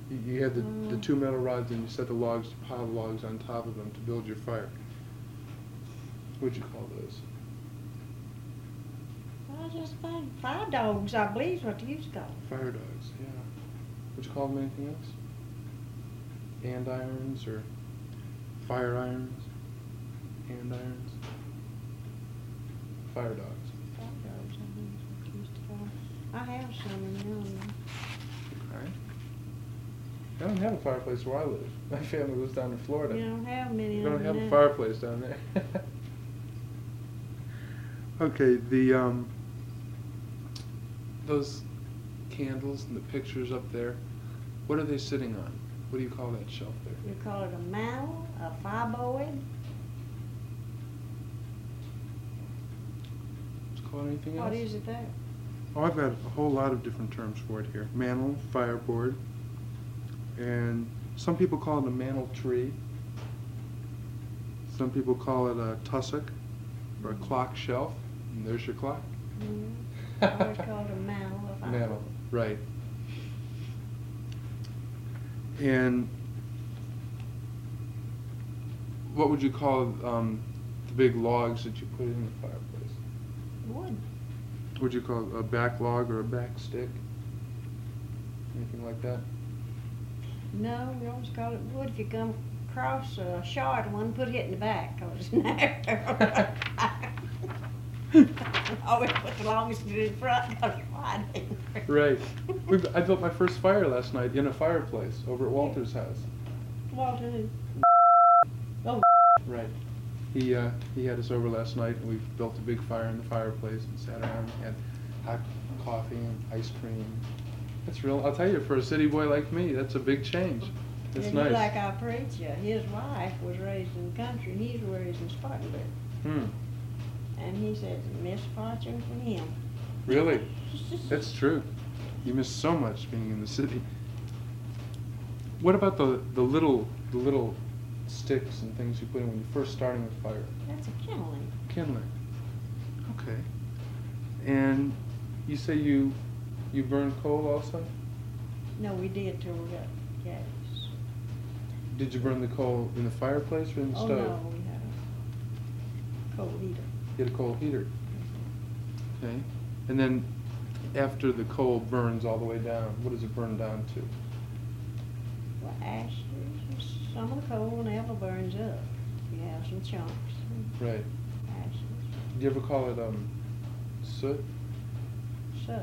You had the two metal rods and you set the logs, pile the logs on top of them to build your fire. What'd you call those? I just think fire dogs, I believe is what they used to call them. Fire dogs, yeah. Would you call them anything else? Andirons or fire irons? Andirons? Fire dogs. Fire dogs, I think is what they used to call them. I have some in there. Okay. I don't have a fireplace where I live. My family lives down in Florida. You don't have many We of don't them have a now. fireplace down there. Okay, those candles and the pictures up there, what are they sitting on? What do you call that shelf there? You call it a mantle, a fireboard? Is it called anything else? What is it there? Oh, I've got a whole lot of different terms for it here. Mantle, fireboard, and some people call it a mantle tree. Some people call it a tussock or a clock shelf. And there's your clock. Mm-hmm. I always call it a mantle, a fireboard. Mantle, right. And what would you call the big logs that you put in the fireplace? Wood. Would you call it a back log or a back stick? Anything like that? No, we always call it wood. If you come across a short one, put it in the back, 'cause it's narrow. Always put the longest in the front, 'cause it's wide. Right. I built my first fire last night in a fireplace over at Walter's house. Walter who? Oh, Right. He had us over last night, and we built a big fire in the fireplace and sat around and had hot coffee and ice cream. That's real. I'll tell you, for a city boy like me, that's a big change. It's and nice. like our preacher, his wife was raised in the country, and he's raised in Spartanburg. Hmm. And he said, misfortune from him. Really? That's true. You miss so much being in the city. What about the little sticks and things you put in when you're first starting a fire? That's a kindling. Kindling. Okay. And you say you burn coal also? No, we did till we got gas. Did you burn the coal in the fireplace or in the Oh, stove? no, we had a coal heater. You had a coal heater. Okay. And then after the coal burns all the way down, what does it burn down to? Well, ashes, some of the coal never burns up. You have some chunks, Right. ashes, Do you ever call it soot? soot.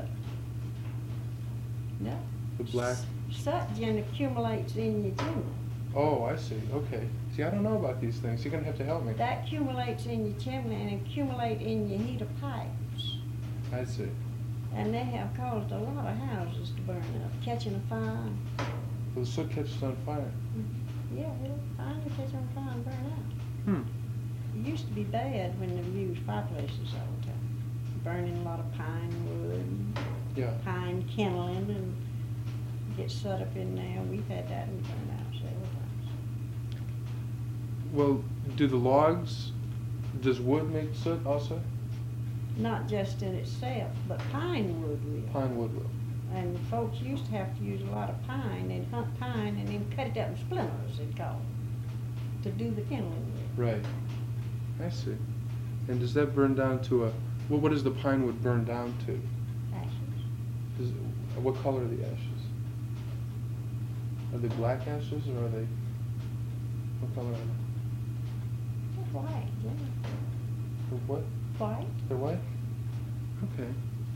No. The black? Soot then accumulates in your chimney. Oh, I see. Okay. See, I don't know about these things. You're gonna have to help me. That accumulates in your chimney and accumulate in your heater pipes. I see. And they have caused a lot of houses to burn up, catching a fire. Well, the soot catches on fire. Yeah, it'll finally catch on fire and burn out. Hmm. It used to be bad when they used fireplaces all the time, burning a lot of pine wood, Yeah. pine kindling, and get set up in there. We've had that and burn out several times. Well, do the logs, does wood make soot also? Not just in itself, but pine wood will. Pine wood will. And folks used to have to use a lot of pine. They'd hunt pine and then cut it up in splinters, they'd call it, to do the kindling with. Right. I see. And does that burn down to a, well, what does the pine wood burn down to? Ashes. What color are the ashes? Are they black ashes or are they, what color are they? White, yeah. They're what? White. They're white? Okay.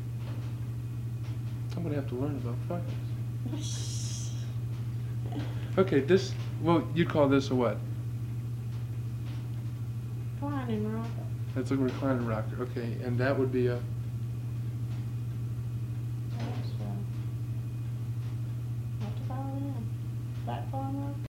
I'm gonna have to learn about fires. Okay, this, well, you'd call this a what? Reclining rocker. That's a recliner rocker, okay, and that would be a